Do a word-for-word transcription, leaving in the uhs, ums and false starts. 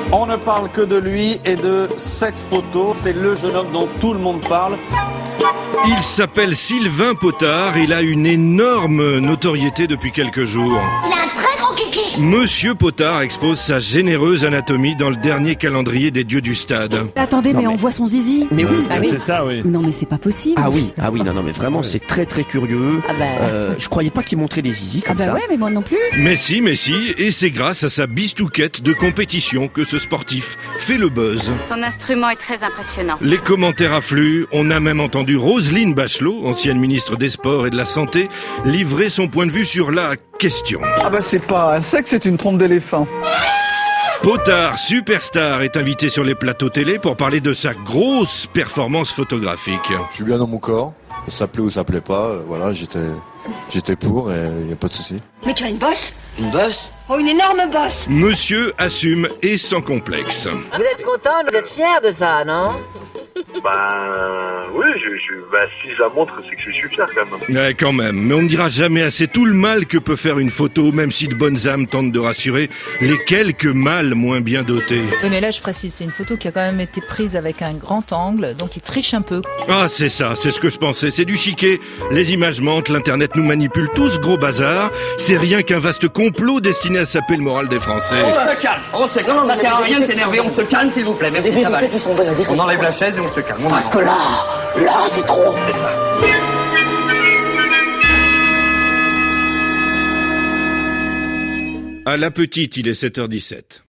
On ne parle que de lui et de cette photo. C'est le jeune homme dont tout le monde parle. Il s'appelle Sylvain Potard, il a une énorme notoriété depuis quelques jours. Il a un très grand kiki. Monsieur Potard expose sa généreuse anatomie dans le dernier calendrier des dieux du stade. Attendez, Non, mais, mais- on voit son zizi. Mais oui, Ah, ah oui. c'est ça, oui. Non mais c'est pas possible. Ah oui, ah oui, non, non, mais vraiment, c'est très très curieux. Ah bah. Euh, je croyais pas qu'il montrait des zizi Ah comme bah ça. ouais, mais moi non plus. Mais si, mais si, et c'est grâce à sa bistouquette de compétition que ce sportif fait le buzz. Ton instrument est très impressionnant. Les commentaires affluent, on a même entendu Roselyne Bachelot, ancienne ministre des Sports et de la Santé, livrer son point de vue sur la question. Ah bah c'est pas un sexe, c'est une trompe d'éléphant. Potard, superstar, est invité sur les plateaux télé pour parler de sa grosse performance photographique. Je suis bien dans mon corps, ça plaît ou ça plaît pas, euh, voilà, j'étais j'étais pour et y a pas de souci. Mais tu as une bosse? Une bosse? Oh, une énorme bosse. Monsieur assume et sans complexe. Vous êtes content, vous êtes fier de ça, non? Bah oui, je, je, bah, si ça montre, c'est que je suis fier quand même. Ouais, quand même, mais on ne dira jamais assez tout le mal que peut faire une photo, même si de bonnes âmes tentent de rassurer les quelques mâles moins bien dotés. Oui, mais là, je précise, c'est une photo qui a quand même été prise avec un grand angle, donc il triche un peu. Ah, c'est ça, c'est ce que je pensais, c'est du chiquet. Les images mentent, l'internet nous manipule, tout ce gros bazar, c'est rien qu'un vaste complot destiné à saper le moral des Français. On se calme, on se calme, ça sert à rien de s'énerver, on se calme s'il vous plaît, merci, ça va. On enlève la chaise et on se calme. On Parce que là, là, c'est trop. C'est ça. À la petite, il est sept heures dix-sept.